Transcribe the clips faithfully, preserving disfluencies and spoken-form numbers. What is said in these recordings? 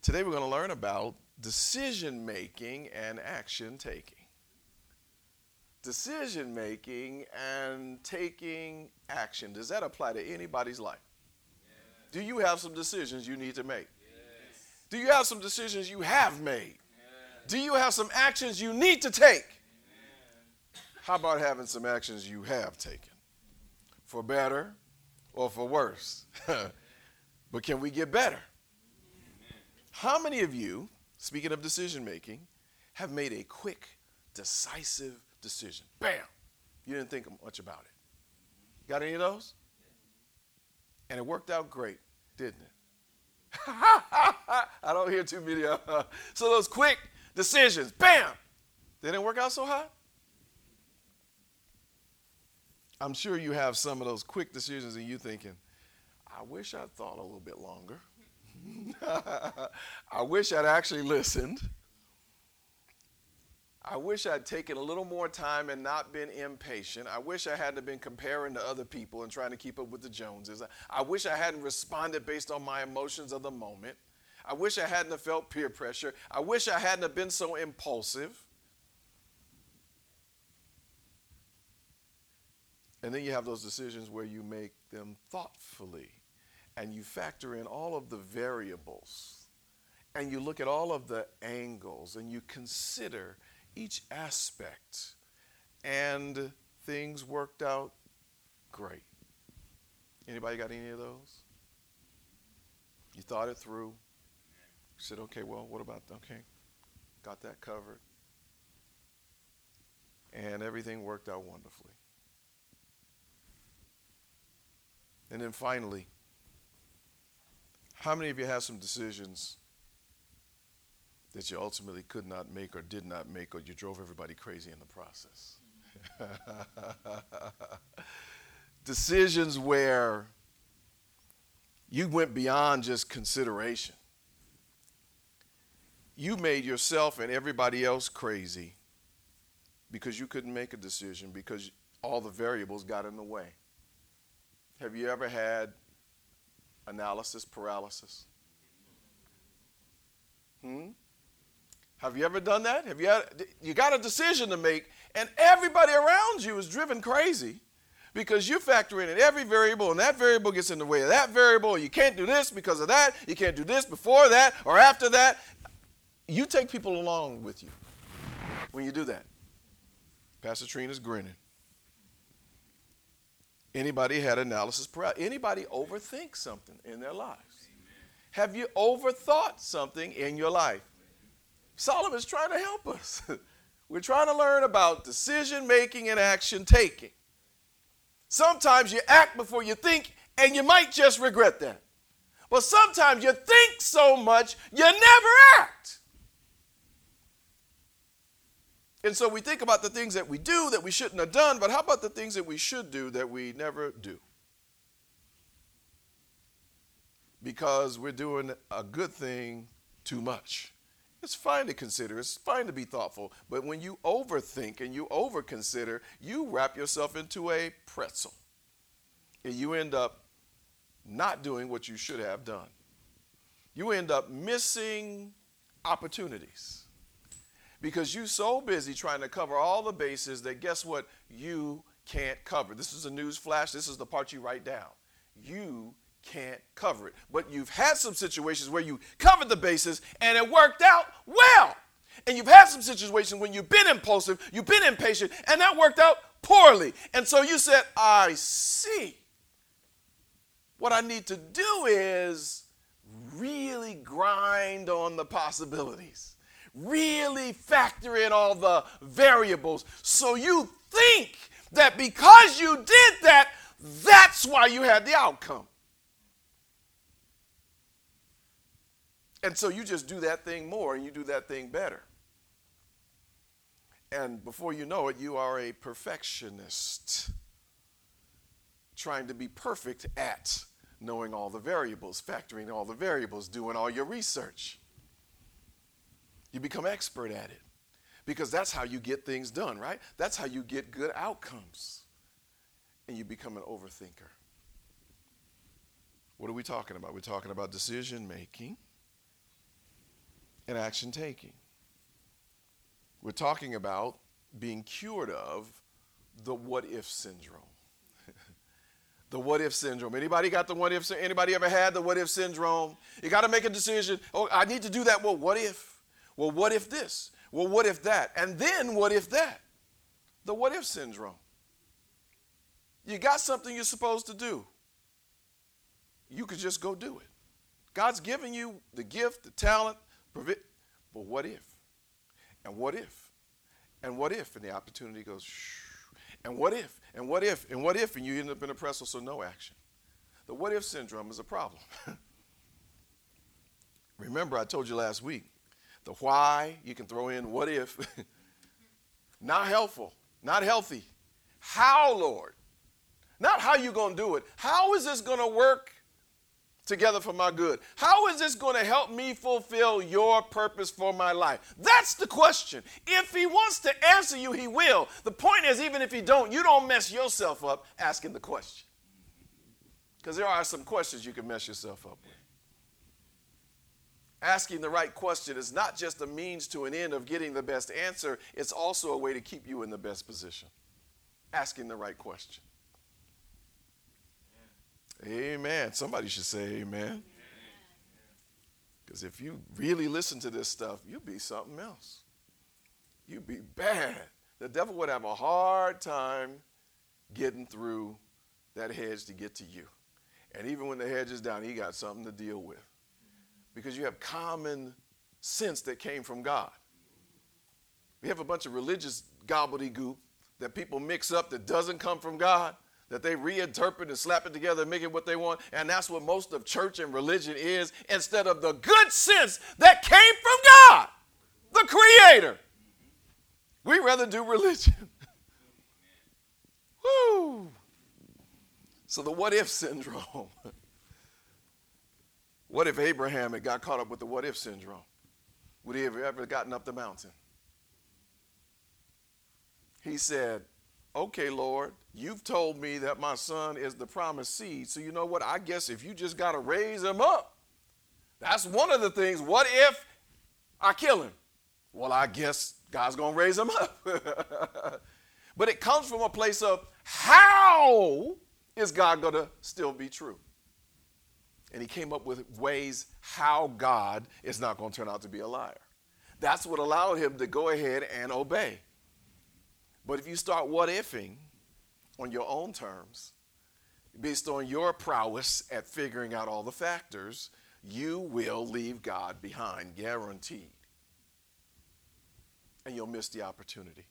Today we're going to learn about decision making and action taking. Decision making and taking action. Does that apply to anybody's life? Yes. Do you have some decisions you need to make? Yes. Do you have some decisions you have made? Yes. Do you have some actions you need to take? Yes. How about having some actions you have taken? For better or for worse? But can we get better? How many of you, speaking of decision making, have made a quick, decisive decision? Bam! You didn't think much about it. Got any of those? And it worked out great, didn't it? I don't hear too many of them. So those quick decisions, bam! They didn't work out so hot? I'm sure you have some of those quick decisions and you thinking, I wish I'd thought a little bit longer. I wish I'd actually listened. I wish I'd taken a little more time and not been impatient. I wish I hadn't been comparing to other people and trying to keep up with the Joneses. I wish I hadn't responded based on my emotions of the moment. I wish I hadn't have felt peer pressure. I wish I hadn't have been so impulsive. And then you have those decisions where you make them thoughtfully. And you factor in all of the variables, and you look at all of the angles, and you consider each aspect, and things worked out great. Anybody got any of those? You thought it through. You said, okay, well, what about, okay, got that covered. And everything worked out wonderfully. And then finally, how many of you have some decisions that you ultimately could not make or did not make, or you drove everybody crazy in the process? Decisions where you went beyond just consideration. You made yourself and everybody else crazy because you couldn't make a decision because all the variables got in the way. Have you ever had analysis paralysis? Hmm? Have you ever done that? Have you had, you got a decision to make, and everybody around you is driven crazy because you factor in every variable, and that variable gets in the way of that variable. You can't do this because of that. You can't do this before that or after that. You take people along with you when you do that. Pastor Trina's grinning. Anybody had analysis paralysis? Anybody overthink something in their lives? Amen. Have you overthought something in your life? Solomon's trying to help us. We're trying to learn about decision making and action taking. Sometimes you act before you think, and you might just regret that. But sometimes you think so much, you never act. And so we think about the things that we do that we shouldn't have done, but how about the things that we should do that we never do? Because we're doing a good thing too much. It's fine to consider, it's fine to be thoughtful, but when you overthink and you overconsider, you wrap yourself into a pretzel. And you end up not doing what you should have done. You end up missing opportunities. Because you're so busy trying to cover all the bases that guess what? You can't cover. This is a news flash. This is the part you write down. You can't cover it. But you've had some situations where you covered the bases and it worked out well. And you've had some situations when you've been impulsive, you've been impatient, and that worked out poorly. And so you said, I see. What I need to do is really grind on the possibilities. Really factor in all the variables. So you think that because you did that, that's why you had the outcome. And so you just do that thing more and you do that thing better. And before you know it, you are a perfectionist, trying to be perfect at knowing all the variables, factoring all the variables, doing all your research. You become expert at it because that's how you get things done, right? That's how you get good outcomes. And you become an overthinker. What are we talking about? We're talking about decision making and action taking. We're talking about being cured of the what if syndrome. The what if syndrome. Anybody got the what if? Anybody ever had the what if syndrome? You got to make a decision. Oh, I need to do that. Well, what if? Well, what if this? Well, what if that? And then what if that? The what if syndrome. You got something you're supposed to do. You could just go do it. God's given you the gift, the talent, provi- but what if? And what if? And what if? And the opportunity goes, shh. And what if? And what if? And what if? And you end up in a pretzel, so no action. The what if syndrome is a problem. Remember, I told you last week, the why, you can throw in what if. Not helpful, not healthy. How, Lord? Not how you going to do it. How is this going to work together for my good? How is this going to help me fulfill your purpose for my life? That's the question. If he wants to answer you, he will. The point is, even if he don't, you don't mess yourself up asking the question. Because there are some questions you can mess yourself up with. Asking the right question is not just a means to an end of getting the best answer. It's also a way to keep you in the best position. Asking the right question. Amen. Somebody should say amen. Because if you really listen to this stuff, you'd be something else. You'd be bad. The devil would have a hard time getting through that hedge to get to you. And even when the hedge is down, he got something to deal with. Because you have common sense that came from God. We have a bunch of religious gobbledygook that people mix up that doesn't come from God, that they reinterpret and slap it together and make it what they want. And that's what most of church and religion is, instead of the good sense that came from God, the Creator. We rather do religion. Woo! So the what if syndrome. What if Abraham had got caught up with the what if syndrome? Would he have ever gotten up the mountain? He said, okay, Lord, you've told me that my son is the promised seed. So you know what? I guess if you just got to raise him up, that's one of the things. What if I kill him? Well, I guess God's going to raise him up. But it comes from a place of how is God going to still be true? And he came up with ways how God is not going to turn out to be a liar. That's what allowed him to go ahead and obey. But if you start what-ifing on your own terms, based on your prowess at figuring out all the factors, you will leave God behind, guaranteed. And you'll miss the opportunity.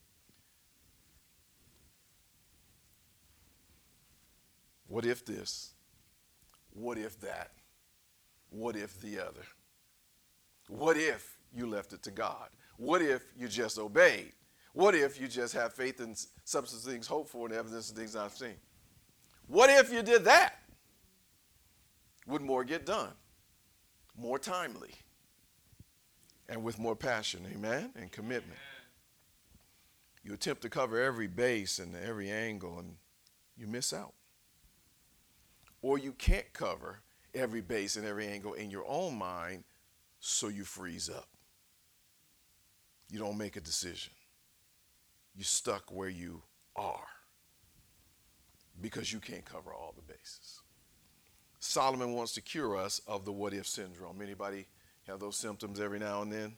What if this? What if that? What if the other? What if you left it to God? What if you just obeyed? What if you just have faith in substance of things hoped for and evidence of things not seen? What if you did that? Would more get done? More timely? And with more passion, amen, and commitment. Amen. You attempt to cover every base and every angle and you miss out. Or you can't cover every base and every angle in your own mind, so you freeze up. You don't make a decision. You're stuck where you are because you can't cover all the bases. Solomon wants to cure us of the what-if syndrome. Anybody have those symptoms every now and then?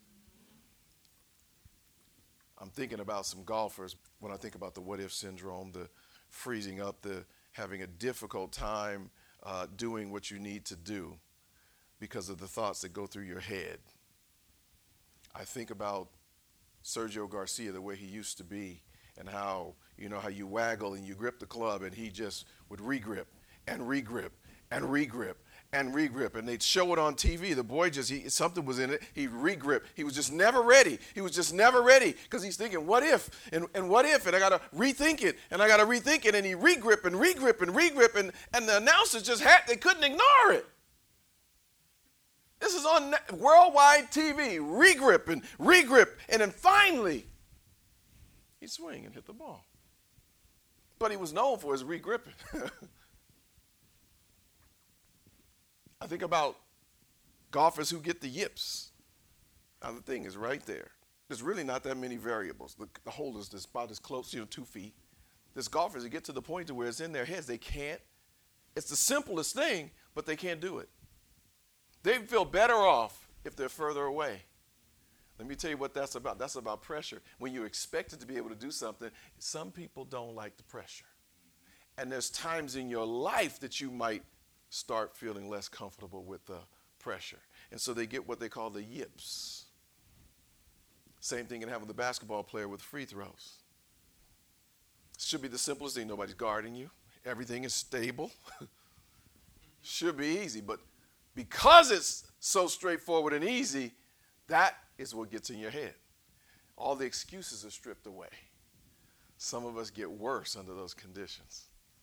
I'm thinking about some golfers when I think about the what-if syndrome, the freezing up, the having a difficult time uh, doing what you need to do because of the thoughts that go through your head. I think about Sergio Garcia, the way he used to be, and how, you know, how you waggle and you grip the club and he just would regrip and regrip and regrip and regrip. And they'd show it on T V. The boy just, he, something was in it. He regrip. He was just never ready. He was just never ready because he's thinking, what if? And, and what if? And I got to rethink it. And I got to rethink it. And he regrip and regrip and regrip. And, and the announcers just had, they couldn't ignore it. This is on worldwide T V. Regrip and regrip. And then finally, he'd swing and hit the ball. But he was known for his regripping. I think about golfers who get the yips. Now the thing is right there. There's really not that many variables. The, the hole is this, about as close, you know, two feet. There's golfers that get to the point to where it's in their heads. They can't. It's the simplest thing, but they can't do it. They feel better off if they're further away. Let me tell you what that's about. That's about pressure. When you're expected to be able to do something, some people don't like the pressure. And there's times in your life that you might start feeling less comfortable with the pressure. And so they get what they call the yips. Same thing can happen with a basketball player with free throws. Should be the simplest thing. Nobody's guarding you. Everything is stable. Should be easy. But because it's so straightforward and easy, that is what gets in your head. All the excuses are stripped away. Some of us get worse under those conditions.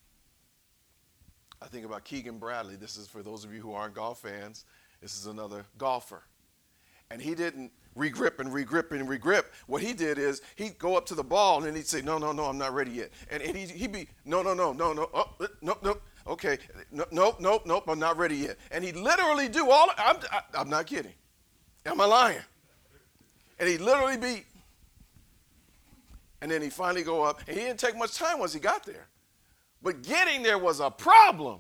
I think about Keegan Bradley. This is for those of you who aren't golf fans. This is another golfer. And he didn't regrip and regrip and regrip. What he did is he'd go up to the ball and then he'd say, no, no, no, I'm not ready yet. And, and he'd, he'd be, no, no, no, no, no, oh, no, no, okay, no, nope, nope, nope, I'm not ready yet. And he'd literally do all, I'm, I, I'm not kidding. Am I lying? And he'd literally be, and then he'd finally go up. And he didn't take much time once he got there. But getting there was a problem.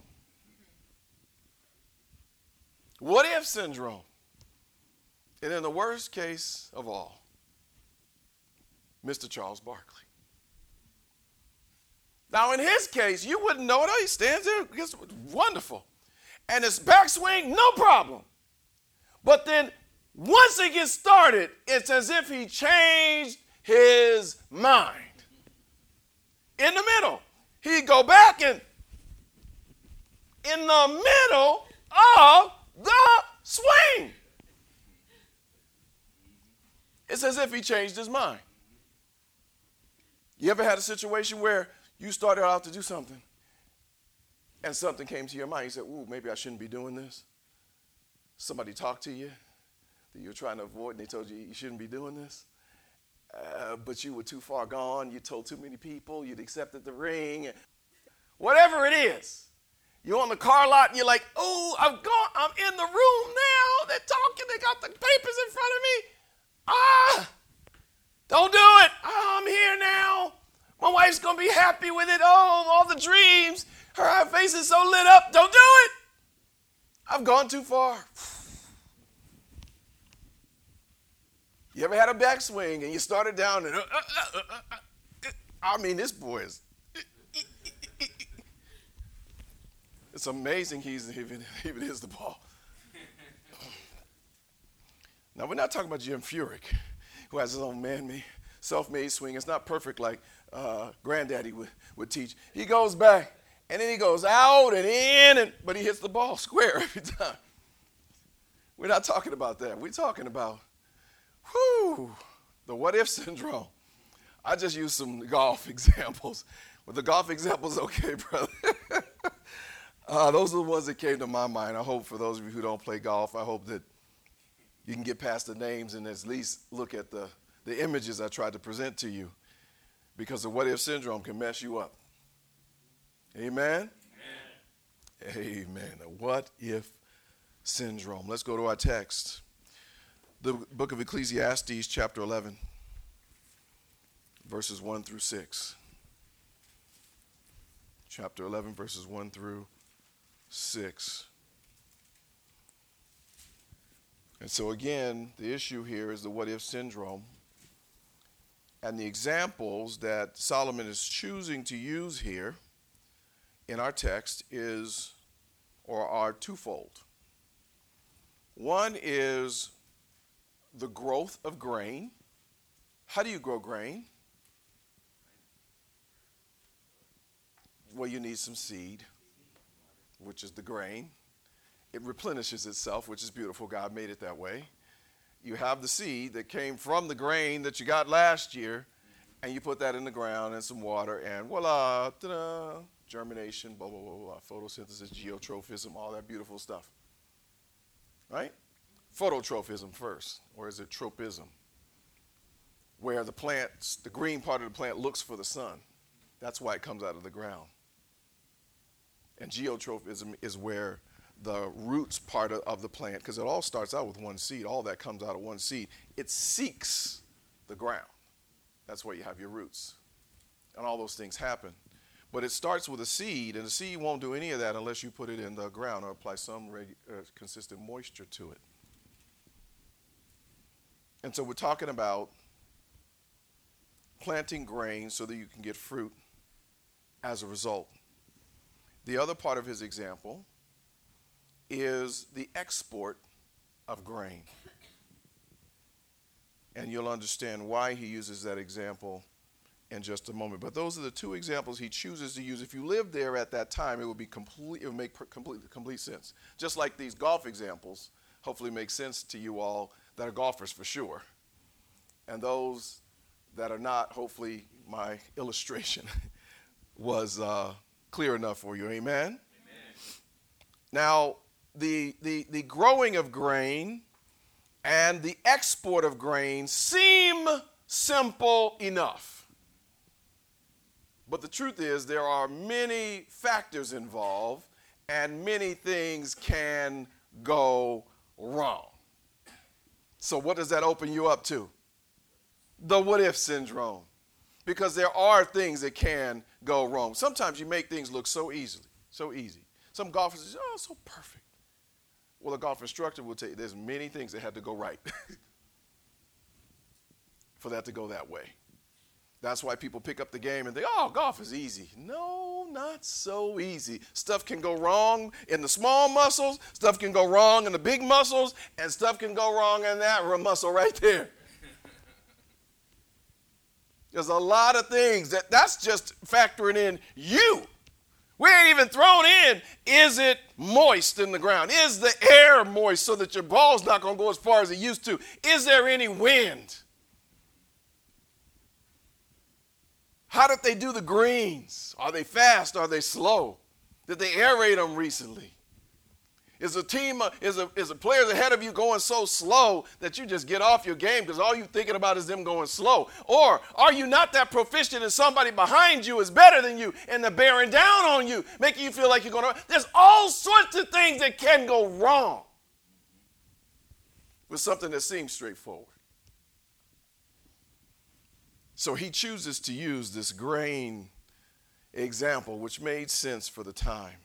What if syndrome? And in the worst case of all, Mister Charles Barkley. Now, in his case, you wouldn't know it. He stands there, it's wonderful. And his backswing, no problem. But then once it gets started, it's as if he changed his mind. In the middle, he'd go back and in the middle of the swing. It's as if he changed his mind. You ever had a situation where you started out to do something and something came to your mind? You said, ooh, maybe I shouldn't be doing this. Somebody talked to you that you were trying to avoid and they told you you shouldn't be doing this. Uh, but you were too far gone. You told too many people. You'd accepted the ring. Whatever it is. You're on the car lot and you're like, oh, I'm gone. I'm in the room now. They're talking. They got the papers in front of me. Ah, don't do it. Oh, I'm here now. My wife's going to be happy with it. Oh, all the dreams. Her face is so lit up. Don't do it. I've gone too far. You ever had a backswing and you started down and, uh, uh, uh, uh, uh, I mean, this boy is, it's amazing he's even, even hits the ball. Now, we're not talking about Jim Furyk, who has his own man-made, self-made swing. It's not perfect like uh, Granddaddy would, would teach. He goes back, and then he goes out and in, and, but he hits the ball square every time. We're not talking about that. We're talking about, whew, the what-if syndrome. I just used some golf examples. But the golf examples, okay, brother. uh, those are the ones that came to my mind. I hope for those of you who don't play golf, I hope that you can get past the names and at least look at the, the images I tried to present to you, because the what-if syndrome can mess you up. Amen? Amen. Amen. The what-if syndrome. Let's go to our text. The book of Ecclesiastes, chapter eleven, verses one through six. Chapter eleven, verses one through six. And so again, the issue here is the what-if syndrome. And the examples that Solomon is choosing to use here in our text is, or are twofold. One is the growth of grain. How do you grow grain? Well, you need some seed, which is the grain. It replenishes itself, which is beautiful. God made it that way. You have the seed that came from the grain that you got last year, and you put that in the ground and some water, and voila, ta-da, germination, blah, blah, blah, blah, photosynthesis, geotrophism, all that beautiful stuff. Right? Phototrophism first, or is it tropism? Where the plants, the green part of the plant looks for the sun. That's why it comes out of the ground. And geotrophism is where the roots part of, of the plant, because it all starts out with one seed. All that comes out of one seed. It seeks the ground. That's where you have your roots. And all those things happen. But it starts with a seed, and the seed won't do any of that unless you put it in the ground or apply some regu- uh, consistent moisture to it. And so we're talking about planting grain so that you can get fruit as a result. The other part of his example is the export of grain. And you'll understand why he uses that example in just a moment. But those are the two examples he chooses to use. If you lived there at that time, it would be complete, it would make complete, complete sense. Just like these golf examples hopefully make sense to you all that are golfers for sure. And those that are not, hopefully my illustration was uh, clear enough for you. Amen? Amen. Now, the, the, the growing of grain and the export of grain seem simple enough. But the truth is there are many factors involved and many things can go wrong. So what does that open you up to? The what if syndrome. Because there are things that can go wrong. Sometimes you make things look so easily, so easy. Some golfers say, oh, so perfect. Well, a golf instructor will tell you there's many things that had to go right for that to go that way. That's why people pick up the game and think, oh, golf is easy. No, not so easy. Stuff can go wrong in the small muscles, stuff can go wrong in the big muscles, and stuff can go wrong in that muscle right there. There's a lot of things that that's just factoring in you. We ain't even thrown in, is it moist in the ground? Is the air moist so that your ball's not going to go as far as it used to? Is there any wind? How did they do the greens? Are they fast? Are they slow? Did they aerate them recently? Is a team, is a, is a players ahead of you going so slow that you just get off your game because all you're thinking about is them going slow? Or are you not that proficient and somebody behind you is better than you and they're bearing down on you, making you feel like you're going to? There's all sorts of things that can go wrong with something that seems straightforward. So he chooses to use this grain example, which made sense for the time.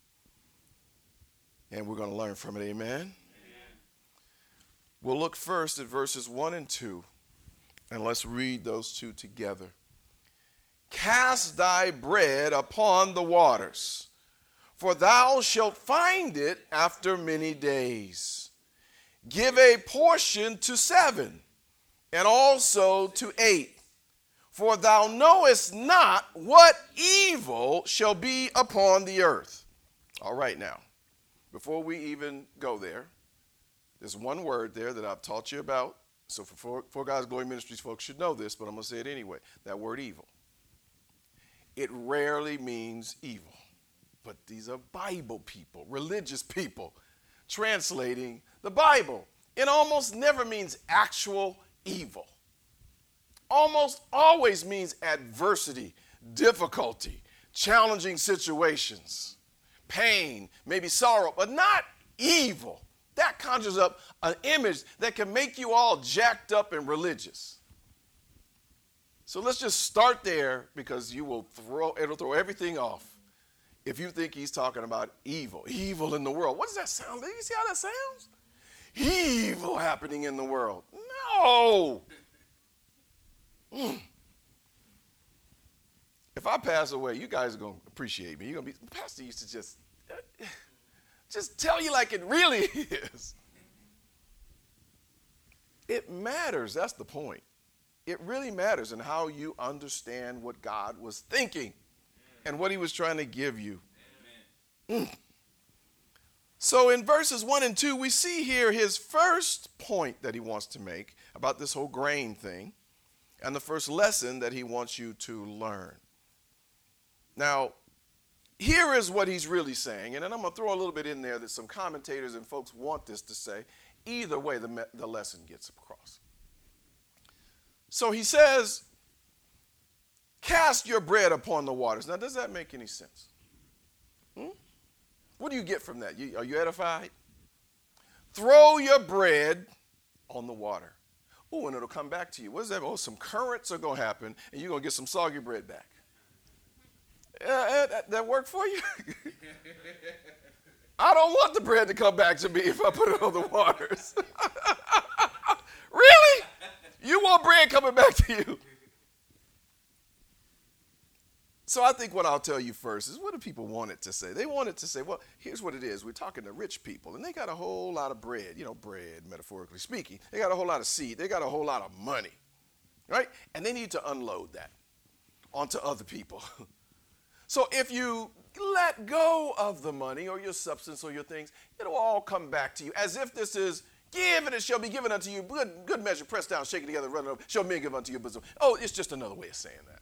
And we're going to learn from it, amen? Amen? We'll look first at verses one and two, and let's read those two together. Cast thy bread upon the waters, for thou shalt find it after many days. Give a portion to seven, and also to eight, for thou knowest not what evil shall be upon the earth. All right, now. Before we even go there, there's one word there that I've taught you about. So for For God's Glory Ministries folks should know this, but I'm going to say it anyway. That word evil. It rarely means evil. But these are Bible people, religious people, translating the Bible. It almost never means actual evil. Almost always means adversity, difficulty, challenging situations. Pain, maybe sorrow, but not evil. That conjures up an image that can make you all jacked up and religious. So let's just start there because you will throw, it'll throw everything off if you think he's talking about evil. Evil in the world. What does that sound like? You see how that sounds? Evil happening in the world. No. Mm. If I pass away, you guys are going to appreciate me. You're going to be, Pastor used to just, just tell you like it really is. It matters. That's the point. It really matters in how you understand what God was thinking and what he was trying to give you. Mm. So in verses one and two, we see here his first point that he wants to make about this whole grain thing and the first lesson that he wants you to learn. Now, here is what he's really saying, and then I'm going to throw a little bit in there that some commentators and folks want this to say. Either way, the, me- the lesson gets across. So he says, cast your bread upon the waters. Now, does that make any sense? Hmm? What do you get from that? You, are you edified? Throw your bread on the water. Oh, and it'll come back to you. What does that mean? Oh, some currents are going to happen, and you're going to get some soggy bread back. Uh, that, that worked for you? I don't want the bread to come back to me if I put it on the waters. Really? You want bread coming back to you? So I think what I'll tell you first is, what do people want it to say? They want it to say, well, here's what it is. We're talking to rich people, and they got a whole lot of bread, you know, bread, metaphorically speaking. They got a whole lot of seed. They got a whole lot of money, right? And they need to unload that onto other people. So if you let go of the money or your substance or your things, it'll all come back to you as if this is, give and it shall be given unto you. Good, good measure, pressed down, shaken together, running over, shall men give unto your bosom. Oh, it's just another way of saying that.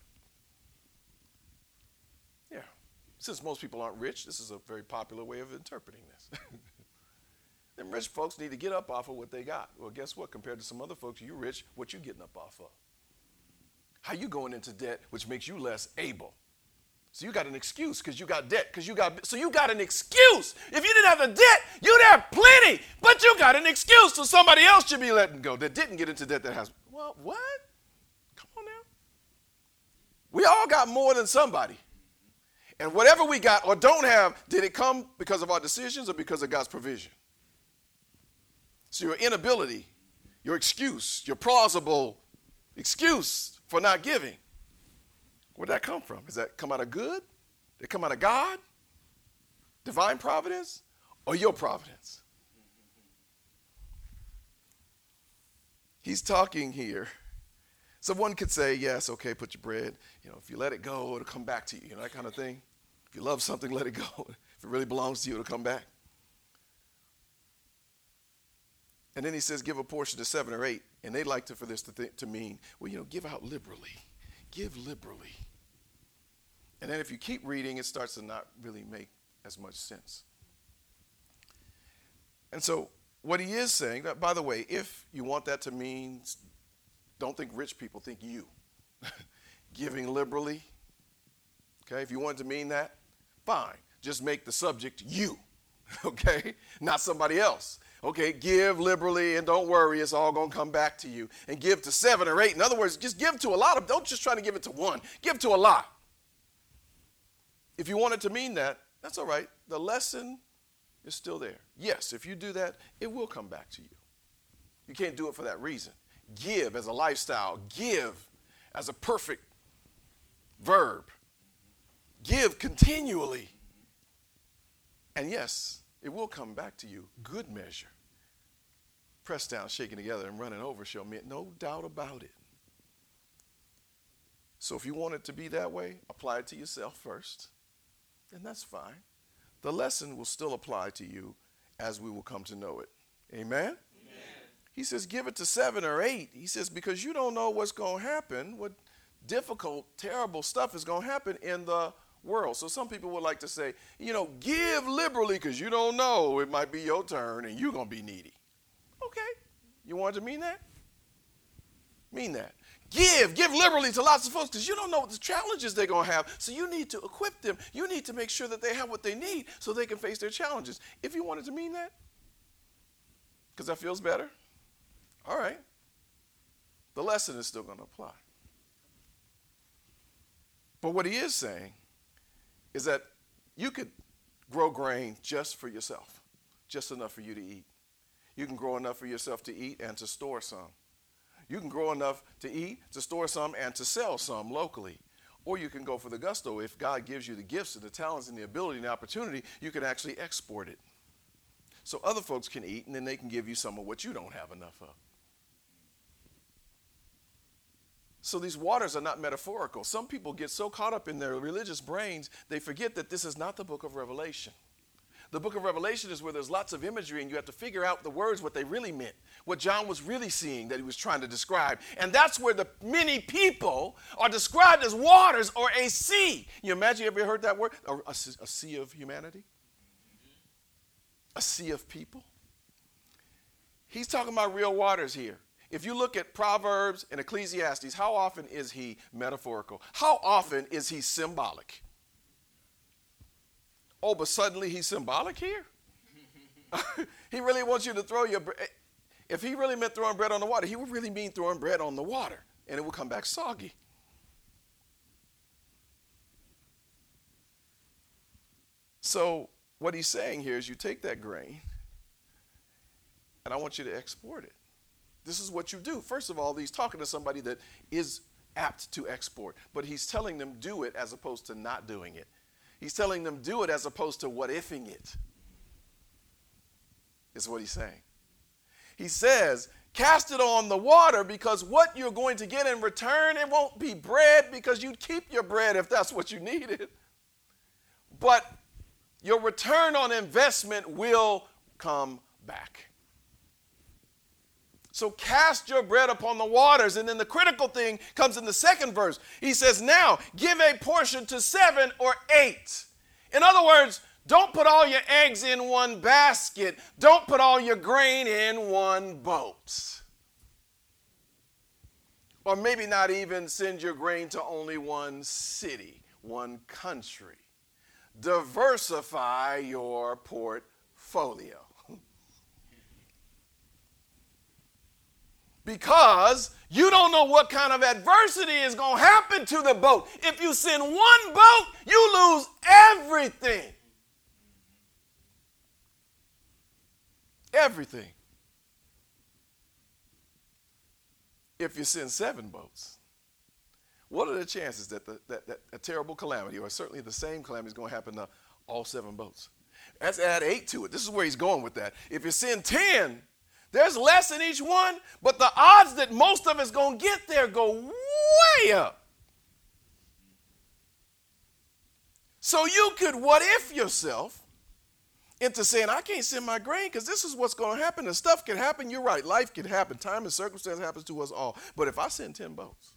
Yeah. Since most people aren't rich, this is a very popular way of interpreting this. Them rich folks need to get up off of what they got. Well, guess what? Compared to some other folks, you rich, what you getting up off of? How you going into debt, which makes you less able? So you got an excuse because you got debt, because you got, so you got an excuse. If you didn't have the debt, you'd have plenty, but you got an excuse, so somebody else should be letting go that didn't get into debt that has. Well, what? Come on now. We all got more than somebody. And whatever we got or don't have, did it come because of our decisions or because of God's provision? So your inability, your excuse, your plausible excuse for not giving, where'd that come from? Does that come out of good? Did it come out of God? Divine providence? Or your providence? He's talking here. Someone could say, yes, okay, put your bread. You know, if you let it go, it'll come back to you. You know, that kind of thing. If you love something, let it go. If it really belongs to you, it'll come back. And then he says, give a portion to seven or eight. And they like to, for this to, th- to mean, well, you know, give out liberally. Give liberally. And then if you keep reading, it starts to not really make as much sense. And so what he is saying, that, by the way, if you want that to mean, don't think rich people, think you. Giving liberally. Okay, if you want it to mean that, fine. Just make the subject you. Okay, not somebody else. Okay, give liberally and don't worry, it's all going to come back to you. And give to seven or eight. In other words, just give to a lot of, don't just try to give it to one. Give to a lot. If you want it to mean that, that's all right. The lesson is still there. Yes, if you do that, it will come back to you. You can't do it for that reason. Give as a lifestyle. Give as a perfect verb. Give continually. And yes, it will come back to you. Good measure. Pressed down, shaken together, and running over shall men. No doubt about it. So if you want it to be that way, apply it to yourself first. And that's fine. The lesson will still apply to you as we will come to know it. Amen? Amen. He says, give it to seven or eight. He says, because you don't know what's going to happen, what difficult, terrible stuff is going to happen in the world. So some people would like to say, you know, give liberally because you don't know. It might be your turn and you're going to be needy. Okay. You want it to mean that? Mean that. Give. Give liberally to lots of folks because you don't know what the challenges they're going to have. So you need to equip them. You need to make sure that they have what they need so they can face their challenges. If you want it to mean that, because that feels better, all right. The lesson is still going to apply. But what he is saying is that you could grow grain just for yourself, just enough for you to eat. You can grow enough for yourself to eat and to store some. You can grow enough to eat, to store some, and to sell some locally. Or you can go for the gusto. If God gives you the gifts and the talents and the ability and the opportunity, you can actually export it. So other folks can eat, and then they can give you some of what you don't have enough of. So these waters are not metaphorical. Some people get so caught up in their religious brains, they forget that this is not the book of Revelation. The book of Revelation is where there's lots of imagery, and you have to figure out the words, what they really meant, what John was really seeing that he was trying to describe. And that's where the many people are described as waters or a sea. You imagine, you ever heard that word? A, a, a sea of humanity? A sea of people? He's talking about real waters here. If you look at Proverbs and Ecclesiastes, how often is he metaphorical? How often is he symbolic? Oh, but suddenly he's symbolic here? He really wants you to throw your bread. If he really meant throwing bread on the water, he would really mean throwing bread on the water, and it would come back soggy. So what he's saying here is you take that grain, and I want you to export it. This is what you do. First of all, he's talking to somebody that is apt to export, but he's telling them do it as opposed to not doing it. He's telling them do it as opposed to what-ifing it, is what he's saying. He says, cast it on the water, because what you're going to get in return, it won't be bread, because you'd keep your bread if that's what you needed. But your return on investment will come back. So cast your bread upon the waters. And then the critical thing comes in the second verse. He says, now give a portion to seven or eight. In other words, don't put all your eggs in one basket. Don't put all your grain in one boat. Or maybe not even send your grain to only one city, one country. Diversify your portfolio. Because you don't know what kind of adversity is going to happen to the boat. If you send one boat, you lose everything. Everything. If you send seven boats, what are the chances that, the, that, that a terrible calamity, or certainly the same calamity, is going to happen to all seven boats? Let's add eight to it. This is where he's going with that. If you send ten, there's less in each one, but the odds that most of us going to get there go way up. So you could what if yourself into saying, I can't send my grain because this is what's going to happen, and stuff can happen. You're right. Life can happen. Time and circumstance happens to us all. But if I send ten boats,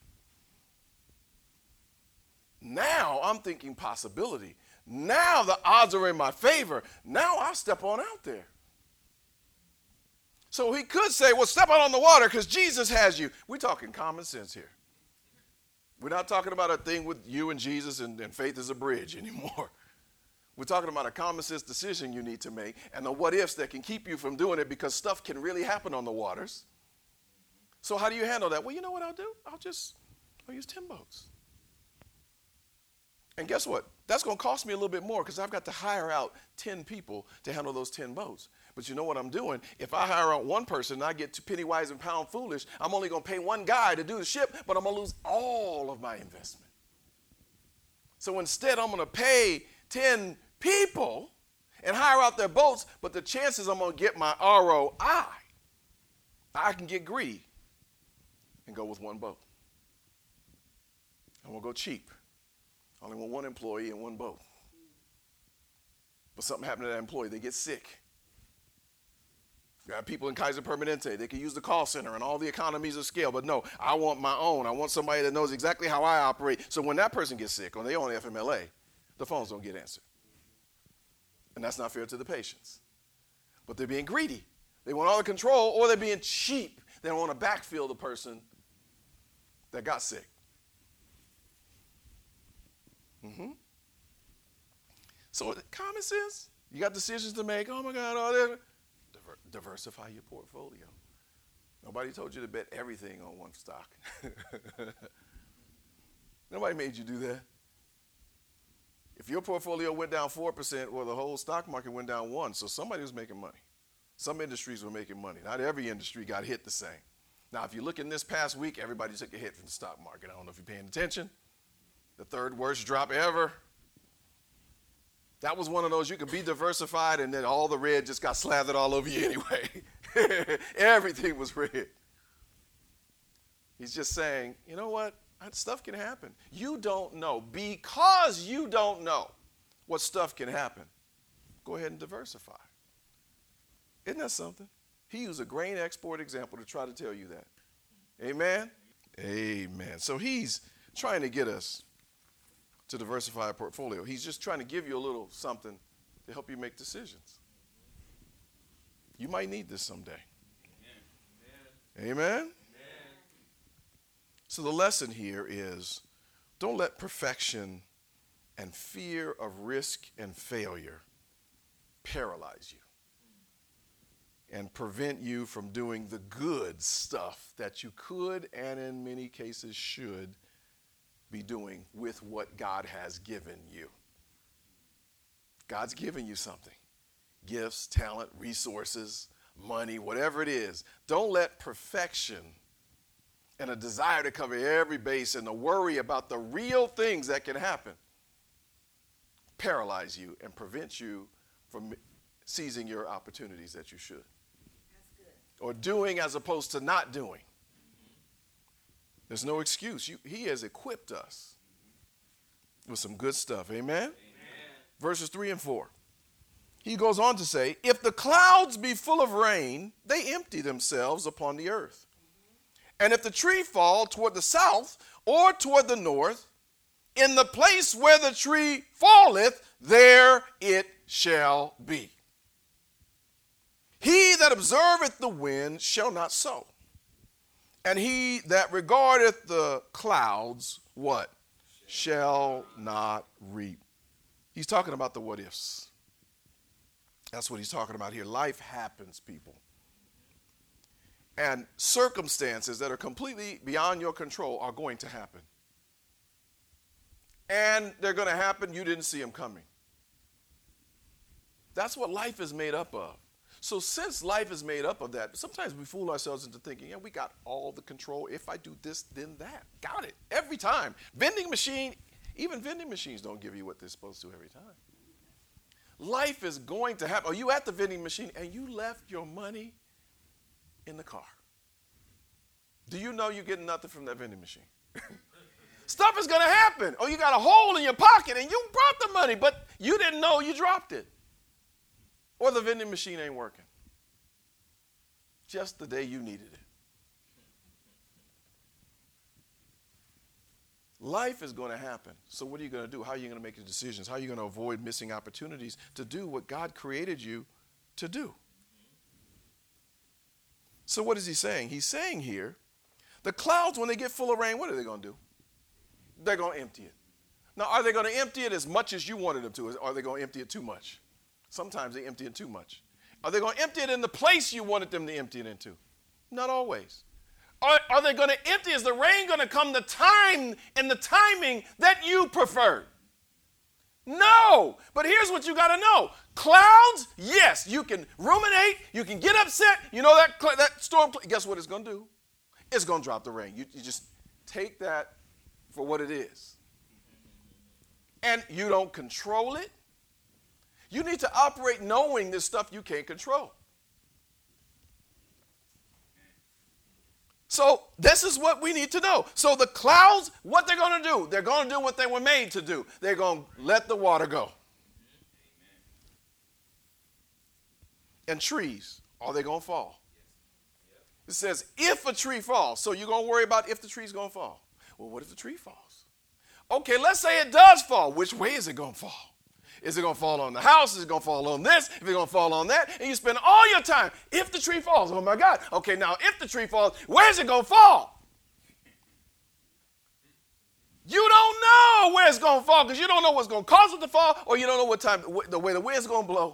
now I'm thinking possibility. Now the odds are in my favor. Now I'll step on out there. So he could say, well, step out on the water because Jesus has you. We're talking common sense here. We're not talking about a thing with you and Jesus and, and faith is a bridge anymore. We're talking about a common sense decision you need to make and the what ifs that can keep you from doing it, because stuff can really happen on the waters. So how do you handle that? Well, you know what I'll do? I'll just, I'll use ten boats. And guess what? That's going to cost me a little bit more because I've got to hire out ten people to handle those ten boats. But you know what I'm doing? If I hire out one person and I get too penny wise and pound foolish, I'm only going to pay one guy to do the ship, but I'm going to lose all of my investment. So instead, I'm going to pay ten people and hire out their boats, but the chances I'm going to get my R O I, I can get greedy and go with one boat. I'm going to go cheap. I only want one employee and one boat. But something happened to that employee. They get sick. You have people in Kaiser Permanente. They can use the call center and all the economies of scale. But no, I want my own. I want somebody that knows exactly how I operate. So when that person gets sick or they on F M L A, the phones don't get answered. And that's not fair to the patients. But they're being greedy. They want all the control, or they're being cheap. They don't want to backfill the person that got sick. Mm-hmm. So common sense. You got decisions to make. Oh, my God. All that. Diver- diversify your portfolio. Nobody told you to bet everything on one stock. Nobody made you do that. If your portfolio went down four percent, well, the whole stock market went down one. So somebody was making money. Some industries were making money. Not every industry got hit the same. Now, if you look in this past week, everybody took a hit from the stock market. I don't know if you're paying attention. The third worst drop ever. That was one of those, you could be diversified and then all the red just got slathered all over you anyway. Everything was red. He's just saying, you know what? Stuff can happen. You don't know. Because you don't know what stuff can happen, go ahead and diversify. Isn't that something? He used a grain export example to try to tell you that. Amen? Amen. So he's trying to get us to diversify our portfolio. He's just trying to give you a little something to help you make decisions. You might need this someday. Amen? Amen? Amen. So the lesson here is don't let perfection and fear of risk and failure paralyze you and prevent you from doing the good stuff that you could and in many cases should be doing with what God has given you. God's given you something. Gifts, talent, resources, money, whatever it is. Don't let perfection and a desire to cover every base and a worry about the real things that can happen paralyze you and prevent you from seizing your opportunities that you should. That's good. Or doing as opposed to not doing. There's no excuse. You, he has equipped us with some good stuff. Amen? Amen? Verses three and four. He goes on to say, if the clouds be full of rain, they empty themselves upon the earth. And if the tree fall toward the south or toward the north, in the place where the tree falleth, there it shall be. He that observeth the wind shall not sow. And he that regardeth the clouds, what? Shall not reap. He's talking about the what ifs. That's what he's talking about here. Life happens, people. And circumstances that are completely beyond your control are going to happen. And they're going to happen. You didn't see them coming. That's what life is made up of. So since life is made up of that, sometimes we fool ourselves into thinking, yeah, we got all the control. If I do this, then that. Got it. Every time. Vending machine, even vending machines don't give you what they're supposed to every time. Life is going to happen. Are you at the vending machine and you left your money in the car? Do you know you're getting nothing from that vending machine? Stuff is going to happen. Or you got a hole in your pocket and you brought the money, but you didn't know you dropped it. Or the vending machine ain't working. Just the day you needed it. Life is going to happen. So what are you going to do? How are you going to make your decisions? How are you going to avoid missing opportunities to do what God created you to do? So what is he saying? He's saying here, the clouds, when they get full of rain, what are they going to do? They're going to empty it. Now, are they going to empty it as much as you wanted them to, or are they going to empty it too much? Sometimes they empty it too much. Are they going to empty it in the place you wanted them to empty it into? Not always. Are, are they going to empty? Is the rain going to come the time and the timing that you preferred? No. But here's what you got to know. Clouds, yes, you can ruminate. You can get upset. You know that, that storm, guess what it's going to do? It's going to drop the rain. You, you just take that for what it is. And you don't control it. You need to operate knowing this stuff you can't control. So this is what we need to know. So the clouds, what they're going to do? They're going to do what they were made to do. They're going to let the water go. And trees, are they going to fall? It says if a tree falls. So you're going to worry about if the tree's going to fall. Well, what if the tree falls? Okay, let's say it does fall. Which way is it going to fall? Is it going to fall on the house? Is it going to fall on this? If it's going to fall on that? And you spend all your time, if the tree falls, oh my God. Okay, now if the tree falls, where's it going to fall? You don't know where it's going to fall because you don't know what's going to cause it to fall, or you don't know what time, the way the wind's going to blow.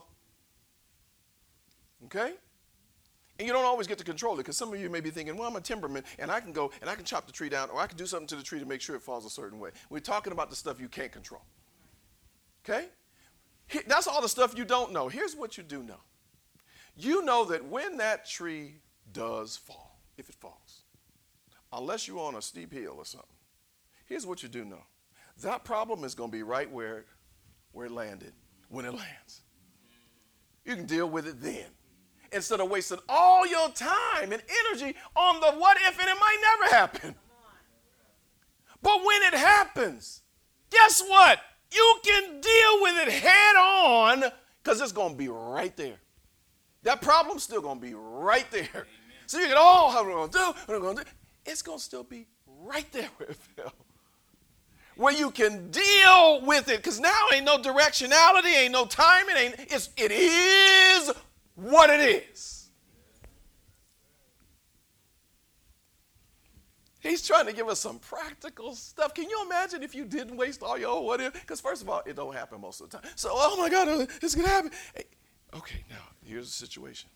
Okay? And you don't always get to control it because some of you may be thinking, well, I'm a timberman and I can go and I can chop the tree down or I can do something to the tree to make sure it falls a certain way. We're talking about the stuff you can't control. Okay? That's all the stuff you don't know. Here's what you do know. You know that when that tree does fall, if it falls, unless you're on a steep hill or something, here's what you do know. That problem is going to be right where, where it landed when it lands. You can deal with it then instead of wasting all your time and energy on the what if and it might never happen. But when it happens, guess what? You can deal with it head on because it's going to be right there. That problem's still going to be right there. Amen. So you can, oh, how are we going to do? What are we going to do? It's going to still be right there where it fell. Where you can deal with it because now ain't no directionality, ain't no time. It ain't. It's, it is what it is. He's trying to give us some practical stuff. Can you imagine if you didn't waste all your, oh, what if? Because first of all, it don't happen most of the time. So, oh my God, uh, it's going to happen. Hey, okay, now, here's the situation.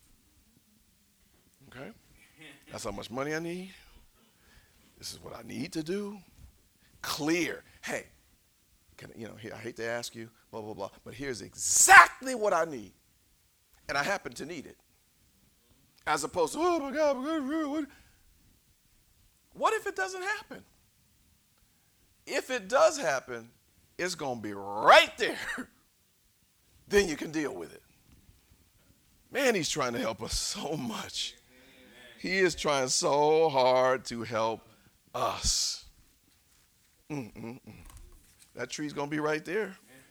Okay? That's how much money I need. This is what I need to do. Clear. Hey, can, you know, here, I hate to ask you, blah, blah, blah, but here's exactly what I need. And I happen to need it. As opposed to, oh my God, what? What if it doesn't happen? If it does happen, it's going to be right there. Then you can deal with it. Man, he's trying to help us so much. He is trying so hard to help us. Mm-mm-mm. That tree's going to be right there.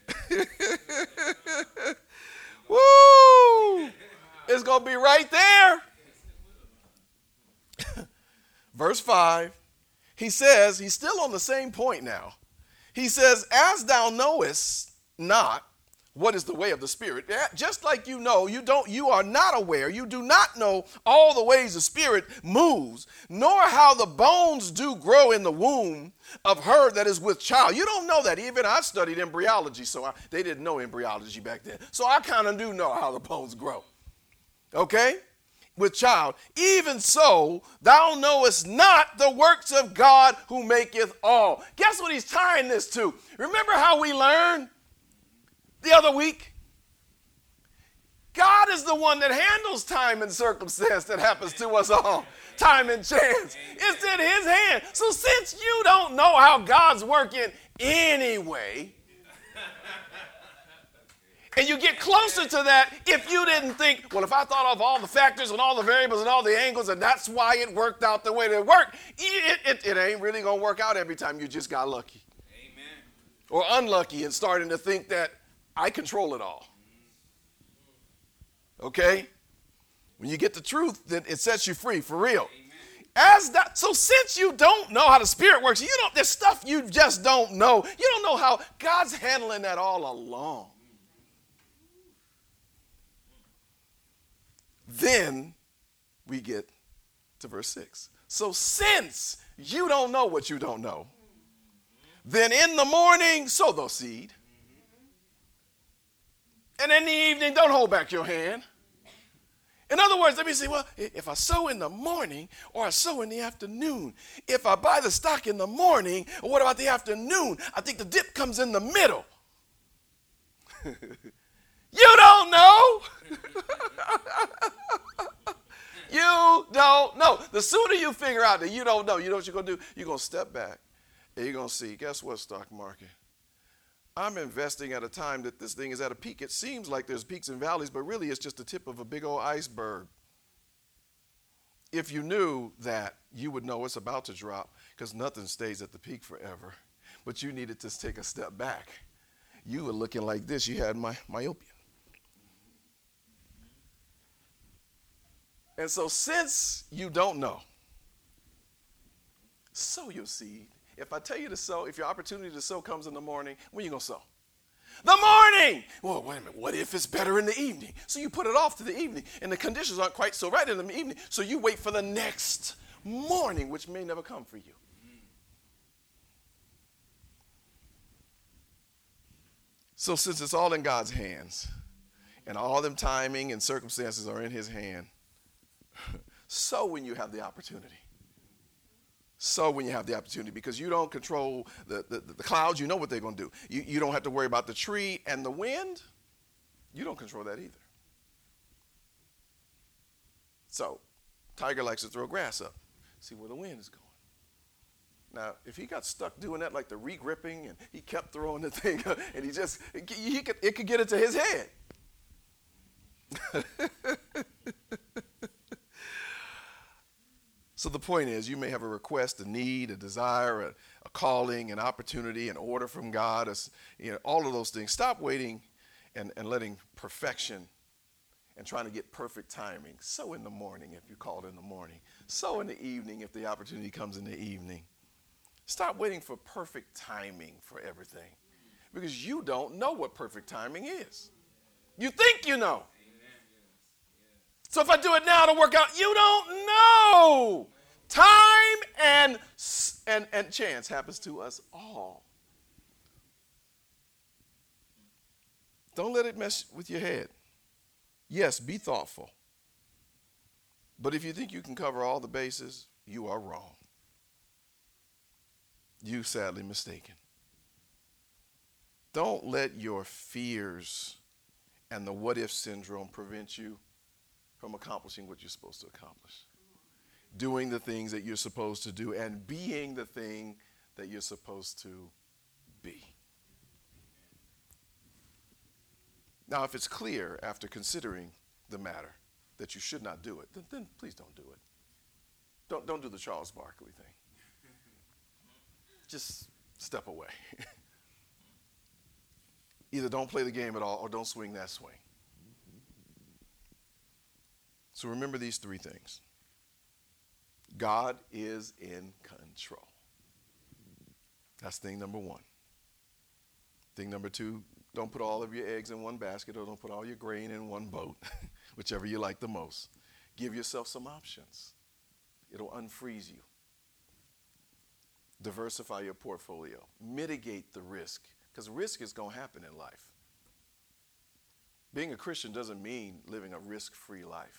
Woo! It's going to be right there. Verse five, he says, he's still on the same point now. He says, as thou knowest not what is the way of the Spirit, just like you know, you don't, you are not aware, you do not know all the ways the Spirit moves, nor how the bones do grow in the womb of her that is with child. You don't know that. Even I studied embryology, so I, they didn't know embryology back then. So I kind of do know how the bones grow. Okay? With child, even so, thou knowest not the works of God who maketh all. Guess what he's tying this to? Remember how we learned the other week? God is the one that handles time and circumstance that happens to us all. Time and chance. It's in his hand. So since you don't know how God's working anyway, and you get closer to that if you didn't think, well, if I thought of all the factors and all the variables and all the angles and that's why it worked out the way that it worked, it, it, it ain't really going to work out every time. You just got lucky. Amen. Or unlucky and starting to think that I control it all. Okay? When you get the truth, then it sets you free for real. Amen. As that, so since you don't know how the Spirit works, you don't, there's stuff you just don't know. You don't know how God's handling that all along. Then we get to verse six. So since you don't know what you don't know, then in the morning sow the seed. And in the evening, don't hold back your hand. In other words, let me see, well, if I sow in the morning or I sow in the afternoon, if I buy the stock in the morning, or what about the afternoon? I think the dip comes in the middle. You don't know. You don't know. The sooner you figure out that you don't know, you know what you're going to do? You're going to step back and you're going to see, guess what, stock market? I'm investing at a time that this thing is at a peak. It seems like there's peaks and valleys, but really it's just the tip of a big old iceberg. If you knew that, you would know it's about to drop because nothing stays at the peak forever. But you needed to take a step back. You were looking like this. You had my, myopia. And so since you don't know, sow your seed. If I tell you to sow, if your opportunity to sow comes in the morning, when are you going to sow? The morning! Well, wait a minute. What if it's better in the evening? So you put it off to the evening, and the conditions aren't quite so right in the evening, so you wait for the next morning, which may never come for you. So since it's all in God's hands, and all them timing and circumstances are in his hand, sow when you have the opportunity. Sow when you have the opportunity, because you don't control the, the, the clouds. You know what they're going to do. You, you don't have to worry about the tree and the wind. You don't control that either. So, Tiger likes to throw grass up, see where the wind is going. Now, if he got stuck doing that, like the re-gripping, and he kept throwing the thing, and he just, he could, it could get into his head. So the point is, you may have a request, a need, a desire, a, a calling, an opportunity, an order from God, a, you know, all of those things. Stop waiting and, and letting perfection and trying to get perfect timing. Sow in the morning if you called in the morning. Sow in the evening if the opportunity comes in the evening. Stop waiting for perfect timing for everything, because you don't know what perfect timing is. You think you know. So if I do it now, it'll work out. You don't know. Time and And, and chance happens to us all. Don't let it mess with your head. Yes, be thoughtful. But if you think you can cover all the bases, you are wrong. You sadly mistaken. Don't let your fears and the what if syndrome prevent you from accomplishing what you're supposed to accomplish. Doing the things that you're supposed to do and being the thing that you're supposed to be. Now, if it's clear after considering the matter that you should not do it, then, then please don't do it. Don't, don't do the Charles Barkley thing. Just step away. Either don't play the game at all or don't swing that swing. So remember these three things. God is in control. That's thing number one. Thing number two, don't put all of your eggs in one basket or don't put all your grain in one boat, whichever you like the most. Give yourself some options. It'll unfreeze you. Diversify your portfolio. Mitigate the risk, because risk is going to happen in life. Being a Christian doesn't mean living a risk-free life.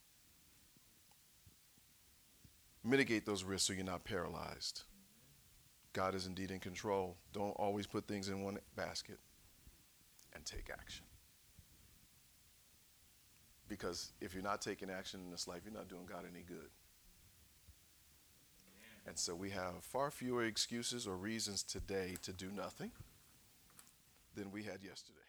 Mitigate those risks so you're not paralyzed. God is indeed in control. Don't always put things in one basket, and take action. Because if you're not taking action in this life, you're not doing God any good. And so we have far fewer excuses or reasons today to do nothing than we had yesterday.